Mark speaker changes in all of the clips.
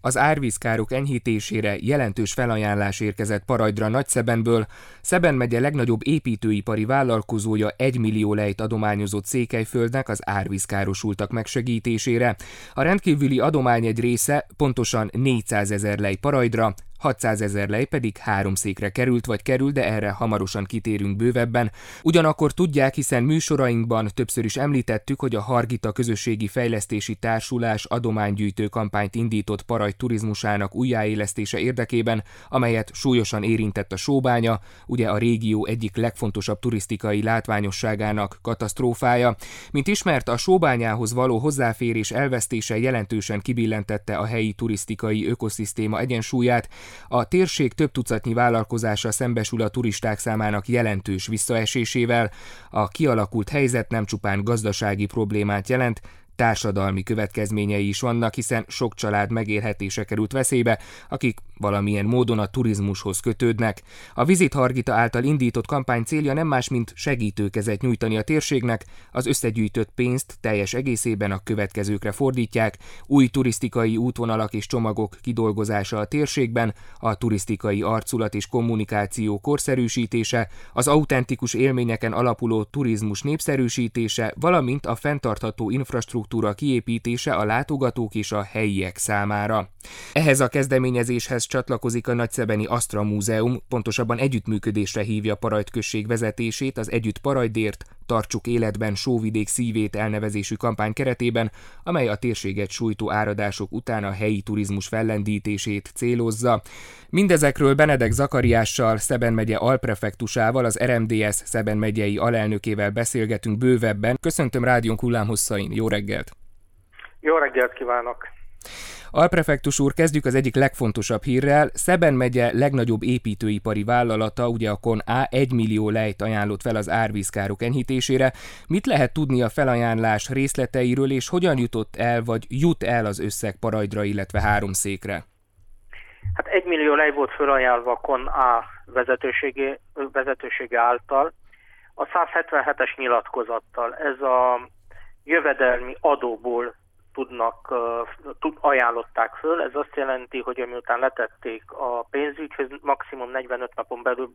Speaker 1: Az árvízkárok enyhítésére jelentős felajánlás érkezett Parajdra Nagyszebenből. Szeben megye legnagyobb építőipari vállalkozója 1 millió lejt adományozott Székelyföldnek az árvízkárosultak megsegítésére. A rendkívüli adomány egy része, pontosan 400 000 lej Parajdra, 600 000 lej pedig Háromszékre került vagy kerül, de erre hamarosan kitérünk bővebben. Ugyanakkor tudják, hiszen műsorainkban többször is említettük, hogy a Hargita Közösségi Fejlesztési Társulás adománygyűjtő kampányt indított Parajd turizmusának újjáélesztése érdekében, amelyet súlyosan érintett a sóbánya, ugye a régió egyik legfontosabb turisztikai látványosságának katasztrófája. Mint ismert, a sóbányához való hozzáférés elvesztése jelentősen kibillentette a helyi turisztikai ökoszisztéma egyensúlyát. A térség több tucatnyi vállalkozása szembesül a turisták számának jelentős visszaesésével. A kialakult helyzet nem csupán gazdasági problémát jelent, társadalmi következményei is vannak, hiszen sok család megélhetése került veszélybe, akik valamilyen módon a turizmushoz kötődnek. A Visit Hargita által indított kampány célja nem más, mint segítőkezet nyújtani a térségnek, az összegyűjtött pénzt teljes egészében a következőkre fordítják: új turisztikai útvonalak és csomagok kidolgozása a térségben, a turisztikai arculat és kommunikáció korszerűsítése, az autentikus élményeken alapuló turizmus népszerűsítése, valamint a fenntartható infrastruktúra kiépítése a látogatók és a helyiek számára. Ehhez a kezdeményezéshez csatlakozik a nagyszebeni Astra Múzeum, pontosabban együttműködésre hívja Parajd község vezetését az Együtt Parajdért, tartsuk életben Sóvidék szívét elnevezésű kampány keretében, amely a térséget sújtó áradások után a helyi turizmus fellendítését célozza. Mindezekről Benedek Zakariással, Szeben megye alprefektusával, az RMDSZ Szeben megyei alelnökével beszélgetünk bővebben. Köszöntöm rádiónk hullámhosszain, jó reggelt!
Speaker 2: Jó reggelt kívánok!
Speaker 1: Alprefektus úr, kezdjük az egyik legfontosabb hírrel. Szeben megye legnagyobb építőipari vállalata, ugye a KON-A 1 millió lejt ajánlott fel az árvízkárok enyhítésére. Mit lehet tudni a felajánlás részleteiről, és hogyan jutott el, vagy jut el az összeg Parajdra, illetve Háromszékre?
Speaker 2: Hát 1 millió lej volt felajánlva a KON-A vezetősége által a 177-es nyilatkozattal. Ez a jövedelmi adóból ajánlották föl. Ez azt jelenti, hogy miután letették a pénzügyhöz, maximum 45 napon belül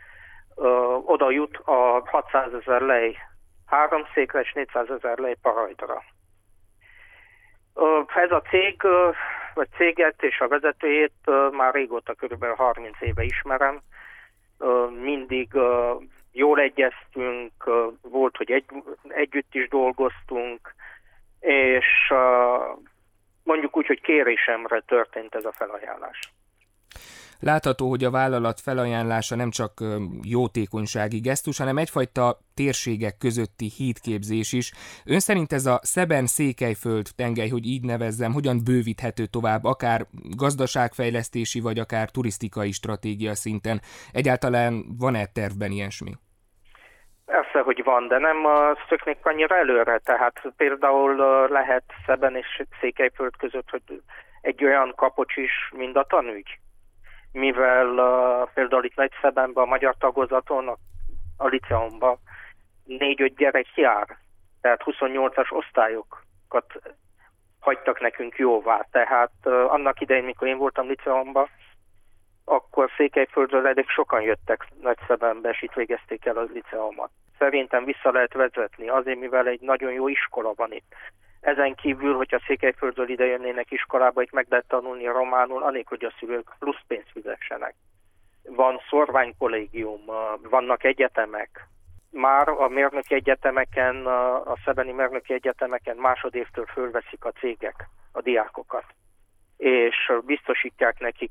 Speaker 2: oda jut a 600 000 lej Háromszékre és 400 000 lej Parajdra. Ez a cég, vagy céget és a vezetőjét már régóta, körülbelül 30 éve ismerem. Mindig jól egyeztünk, volt, hogy együtt is dolgoztunk, és mondjuk úgy, hogy kérésemre történt ez a felajánlás.
Speaker 1: Látható, hogy a vállalat felajánlása nem csak jótékonysági gesztus, hanem egyfajta térségek közötti hídképzés is. Ön szerint ez a Szeben-Székelyföld tengely, hogy így nevezzem, hogyan bővíthető tovább, akár gazdaságfejlesztési, vagy akár turisztikai stratégia szinten? Egyáltalán van-e tervben ilyesmi?
Speaker 2: Persze, hogy van, de nem szöknék annyira előre. Tehát például lehet Szeben és Székelyföld között, hogy egy olyan kapocs is, mint a tanügy. Mivel például itt Nagyszebenben, a magyar tagozaton, a liceumban 4-5 gyerek jár. Tehát 28-as osztályokat hagytak nekünk jóvá. Tehát annak idején, mikor én voltam liceumban, akkor Székelyföldről elég sokan jöttek Nagyszebenbe, és itt végezték el az liceumot. Szerintem vissza lehet vezetni, azért, mivel egy nagyon jó iskola van itt. Ezen kívül, hogyha Székelyföldről ide jönnének iskolába, itt meg lehet tanulni románul, anélkül, hogy a szülők plusz pénzt fizessenek. Van szorványkollégium, vannak egyetemek. Már a mérnöki egyetemeken, a szebeni mérnöki egyetemeken másodévtől fölveszik a cégek a diákokat. És biztosítják nekik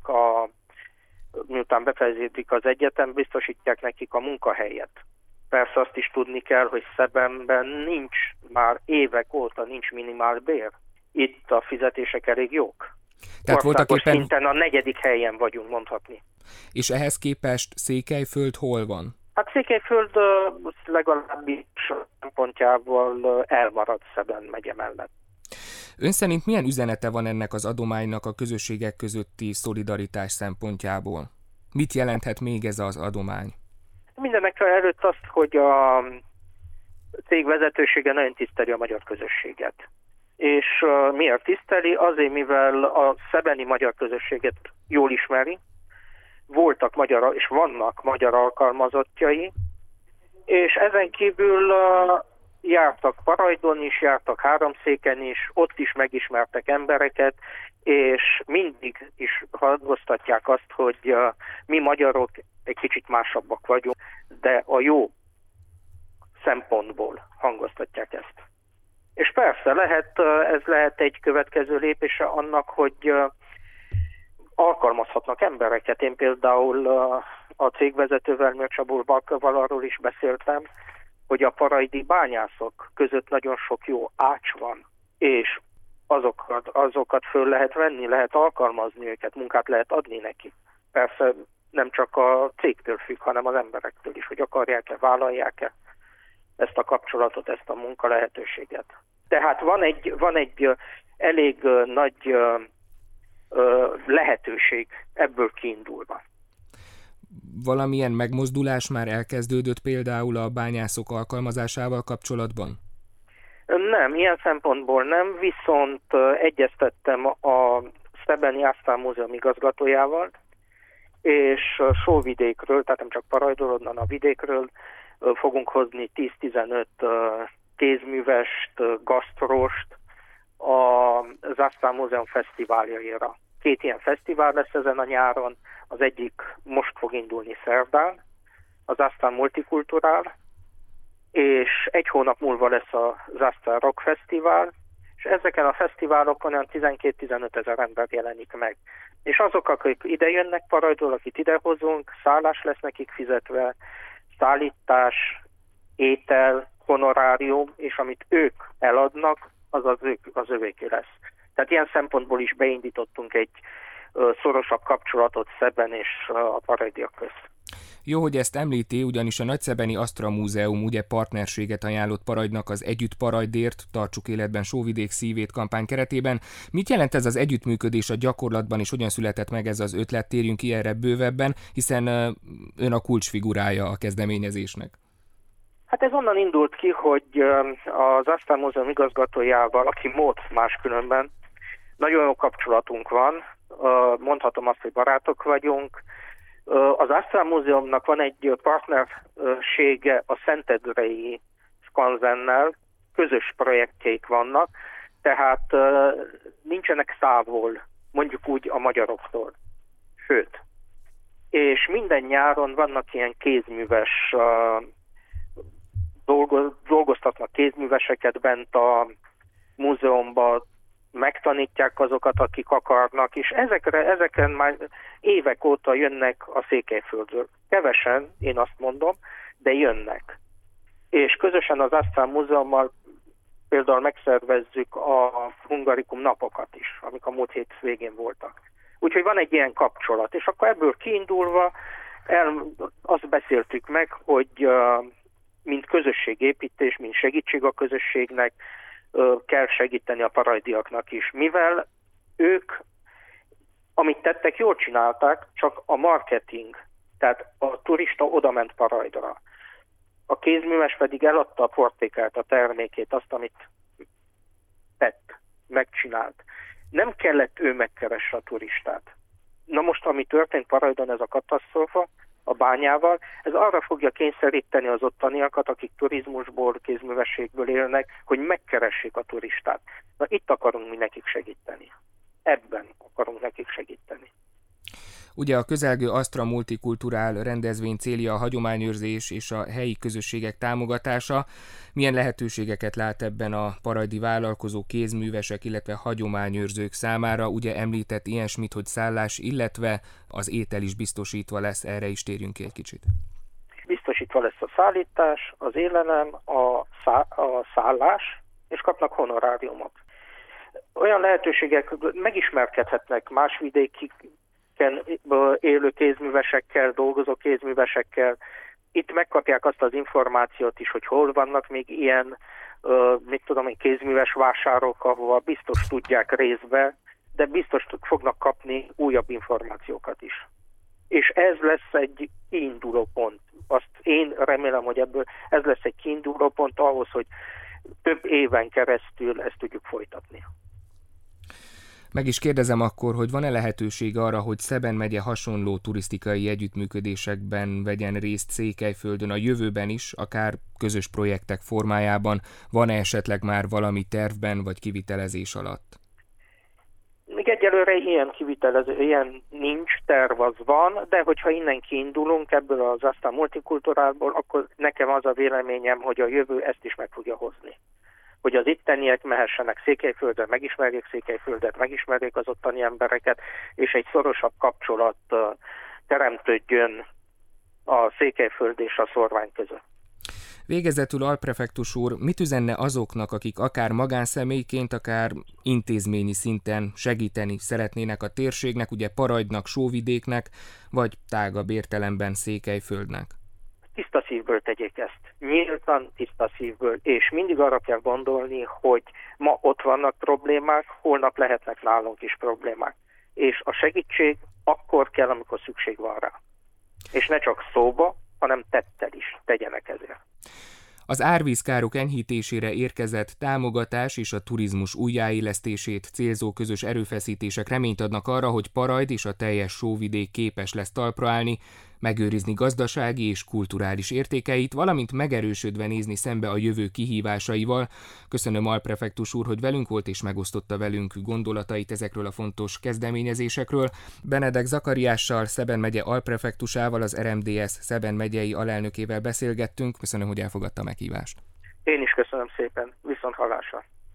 Speaker 2: miután befejeződik az egyetem, biztosítják nekik a munkahelyet. Persze azt is tudni kell, hogy Szebenben már évek óta nincs minimálbér. Itt a fizetések elég jók. Tehát országos szinten a 4. helyen vagyunk, mondhatni.
Speaker 1: És ehhez képest Székelyföld hol van?
Speaker 2: Hát Székelyföld legalábbis szempontjából elmarad Szeben megye mellett.
Speaker 1: Ön szerint milyen üzenete van ennek az adománynak a közösségek közötti szolidaritás szempontjából? Mit jelenthet még ez az adomány?
Speaker 2: Mindenek előtt azt, hogy a cég vezetősége nagyon tiszteli a magyar közösséget. És miért tiszteli? Azért, mivel a szebeni magyar közösséget jól ismeri, voltak magyar, és vannak magyar alkalmazottjai, és ezen kívül jártak Parajdon is, jártak Háromszéken is, ott is megismertek embereket, és mindig is hangoztatják azt, hogy mi magyarok egy kicsit másabbak vagyunk, de a jó szempontból hangoztatják ezt. És persze ez lehet egy következő lépése annak, hogy alkalmazhatnak embereket. Én például a cégvezetővel, Mörcsabul Balkaval arról is beszéltem, hogy a parajdi bányászok között nagyon sok jó ács van, és azokat föl lehet venni, lehet alkalmazni őket, munkát lehet adni neki. Persze nem csak a cégtől függ, hanem az emberektől is, hogy akarják-e, vállalják-e ezt a kapcsolatot, ezt a munka lehetőséget. Tehát van egy elég nagy lehetőség ebből kiindulva.
Speaker 1: Valamilyen megmozdulás már elkezdődött például a bányászok alkalmazásával kapcsolatban?
Speaker 2: Nem, ilyen szempontból nem, viszont egyeztettem a szebeni Ásztán Múzeum igazgatójával, és Sóvidékről, tehát nem csak Parajdról, onnan a vidékről fogunk hozni 10-15 kézművest, gasztrost az Ásztán Múzeum fesztiváljaira. 2 ilyen fesztivál lesz ezen a nyáron, az egyik most fog indulni szerdán, az Ásztán Multikulturál, és 1 hónap múlva lesz az Ásztán Rock Fesztivál, és ezeken a fesztiválokon olyan 12-15 ezer ember jelenik meg. És azok, akik ide jönnek Parajdról, akit idehozunk, szállás lesz nekik fizetve, szállítás, étel, honorárium, és amit ők eladnak, az övéké lesz. Tehát ilyen szempontból is beindítottunk egy szorosabb kapcsolatot Szeben és a parajdiak közt.
Speaker 1: Jó, hogy ezt említi, ugyanis a Nagyszebeni Asztra Múzeum ugye partnerséget ajánlott Parajdnak az Együtt Parajdért, tartsuk életben Sóvidék szívét kampány keretében. Mit jelent ez az együttműködés a gyakorlatban, és hogyan született meg ez az ötlet? Térjünk ki erre bővebben, hiszen ön a kulcsfigurája a kezdeményezésnek.
Speaker 2: Hát ez onnan indult ki, hogy az Ásztán Múzeum igazgatójával, aki Mót máskülönben, nagyon jó kapcsolatunk van, mondhatom azt, hogy barátok vagyunk. Az Ásztán Múzeumnak van egy partnersége a Szentendrei Skanzennel, közös projektjeik vannak, tehát nincsenek távol, mondjuk úgy a magyaroktól. Sőt, és minden nyáron vannak ilyen kézműves, dolgoztatnak kézműveseket bent a múzeumban, megtanítják azokat, akik akarnak, és ezeken már évek óta jönnek a Székelyföldről. Kevesen, én azt mondom, de jönnek. És közösen az Ásztán Múzeummal például megszervezzük a Hungarikum napokat is, amik a múlt hét végén voltak. Úgyhogy van egy ilyen kapcsolat, és akkor ebből kiindulva azt beszéltük meg, hogy mint közösségépítés, mint segítség a közösségnek, kell segíteni a parajdiaknak is, mivel ők, amit tettek, jól csinálták, csak a marketing, tehát a turista odament Parajdra. A kézműves pedig eladta a portékát, a termékét, azt, amit tett, megcsinált. Nem kellett ő megkeresse a turistát. Na most, ami történt Parajdon, ez a katasztrófa, a bányával, ez arra fogja kényszeríteni az ottaniakat, akik turizmusból, kézművességből élnek, hogy megkeressék a turistát. Na itt akarunk mi nekik segíteni. Ebben akarunk nekik segíteni.
Speaker 1: Ugye a közelgő Asztra Multikulturál rendezvény célja a hagyományőrzés és a helyi közösségek támogatása. Milyen lehetőségeket lát ebben a parajdi vállalkozó, kézművesek, illetve hagyományőrzők számára? Ugye említett ilyesmit, hogy szállás, illetve az étel is biztosítva lesz, erre is térjünk ki egy kicsit.
Speaker 2: Biztosítva lesz a szállítás, az élelem, a szállás, és kapnak honoráriumot. Olyan lehetőségek, megismerkedhetnek más vidéki élő kézművesekkel, dolgozó kézművesekkel. Itt megkapják azt az információt is, hogy hol vannak még ilyen, kézműves vásárok, ahova biztos tudják részbe, de biztos fognak kapni újabb információkat is. És ez lesz egy kiinduló pont. Azt én remélem, hogy ebből ez lesz egy kiinduló pont ahhoz, hogy több éven keresztül ezt tudjuk folytatni.
Speaker 1: Meg is kérdezem akkor, hogy van-e lehetőség arra, hogy Szeben megye hasonló turisztikai együttműködésekben vegyen részt Székelyföldön a jövőben is, akár közös projektek formájában? Van-e esetleg már valami tervben vagy kivitelezés alatt?
Speaker 2: Még egyelőre ilyen nincs, terv az van, de hogyha innen kiindulunk ebből az aztán multikulturálból, akkor nekem az a véleményem, hogy a jövő ezt is meg fogja hozni. Hogy az itteniek mehessenek Székelyföldre, megismerjék Székelyföldet, megismerjék az ottani embereket, és egy szorosabb kapcsolat teremtődjön a Székelyföld és a szorvány között.
Speaker 1: Végezetül alprefektus úr, mit üzenne azoknak, akik akár magánszemélyként, akár intézményi szinten segíteni szeretnének a térségnek, ugye Parajdnak, Sóvidéknek, vagy tágabb értelemben Székelyföldnek?
Speaker 2: Tiszta szívből tegyék ezt. Nyíltan, tiszta szívből. És mindig arra kell gondolni, hogy ma ott vannak problémák, holnap lehetnek nálunk is problémák. És a segítség akkor kell, amikor szükség van rá. És ne csak szóba, hanem tettel is tegyenek ezért.
Speaker 1: Az árvízkárok enyhítésére érkezett támogatás és a turizmus újjáélesztését célzó közös erőfeszítések reményt adnak arra, hogy Parajd és a teljes Sóvidék képes lesz talpra állni, megőrizni gazdasági és kulturális értékeit, valamint megerősödve nézni szembe a jövő kihívásaival. Köszönöm alprefektus úr, hogy velünk volt és megosztotta velünk gondolatait ezekről a fontos kezdeményezésekről. Benedek Zakariással, Szeben megye alprefektusával, az RMDS Szeben megyei alelnökével beszélgettünk. Köszönöm, hogy elfogadta a meghívást.
Speaker 2: Én is köszönöm szépen. Viszonthallásra.